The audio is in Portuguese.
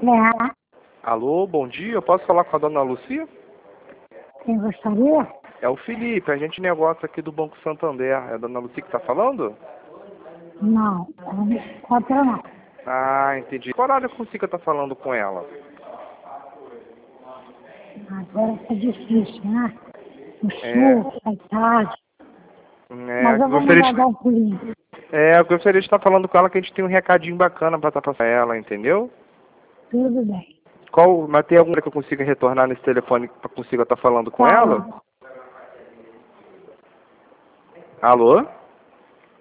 É, Alô, bom dia. Eu posso falar com a dona Lucia? quem gostaria? É o Felipe, a gente negócio aqui do Banco Santander. É a dona Lucia que está falando? Não, ela não se encontra não. Ah, entendi. Qual horário eu consigo estar falando com ela? Agora tá difícil, né? No É, sul, é tarde. Mas eu vou gostaria mandar dar de, um pulinho. eu gostaria de estar falando com ela que a gente tem um recadinho bacana para estar passando pra ela, entendeu? Tudo bem. Mas tem alguma que eu consiga retornar nesse telefone para consiga estar falando com ela? Qual? Alô?